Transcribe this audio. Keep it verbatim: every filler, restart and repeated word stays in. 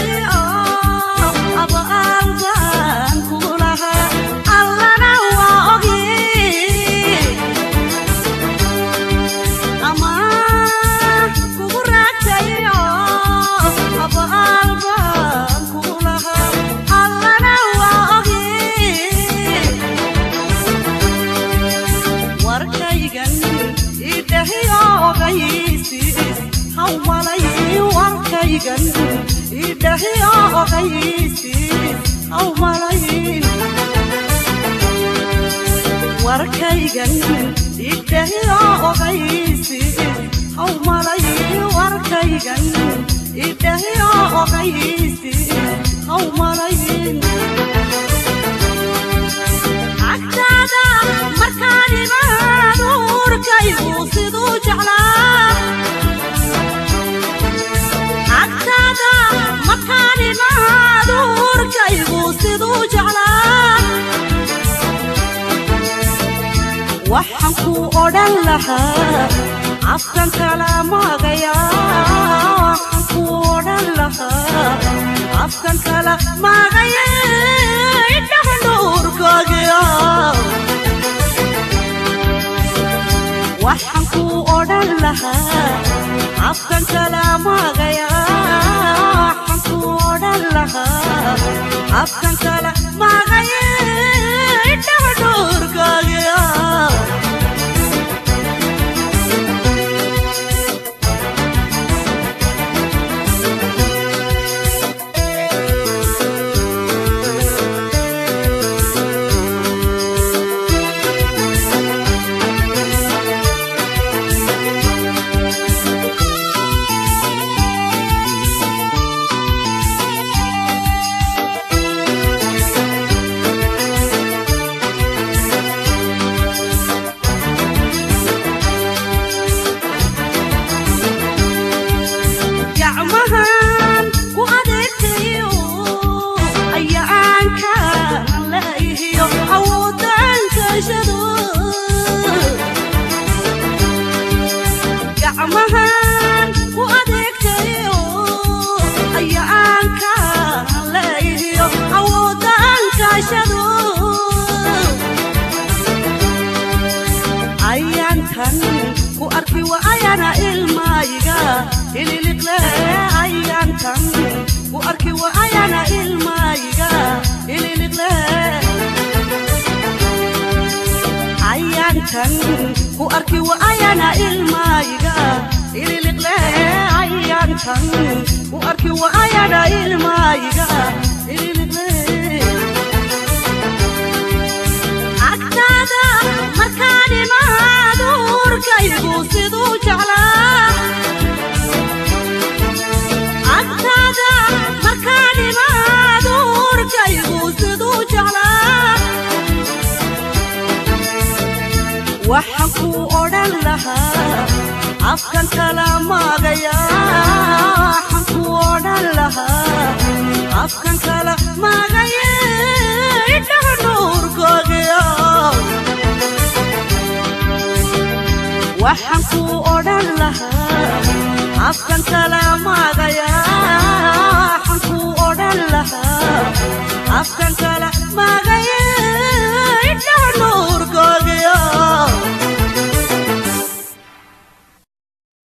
Afkan kalamagaya, kuodalaha. Afkan kalamagaya, idahandur kagaya. Wahan kuodalaha. Afkan kalamagaya, kuodalaha. Afkan kalamagaya, idahandur kagaya. ku arki wa ayana ilmaiga ililiqle ayan tan ku arki wa ayana ilmaiga ililiqle aktada makani maadur kaygu sidu jala aktada makani maadur kaygu sidu jala waxaan ku oran lahaa afkan kalamagaya waxaan ku oran lahaa afkan kalamagaya idhaha nuurkoogiyo waxaan ku oran lahaa afkan kalamagaya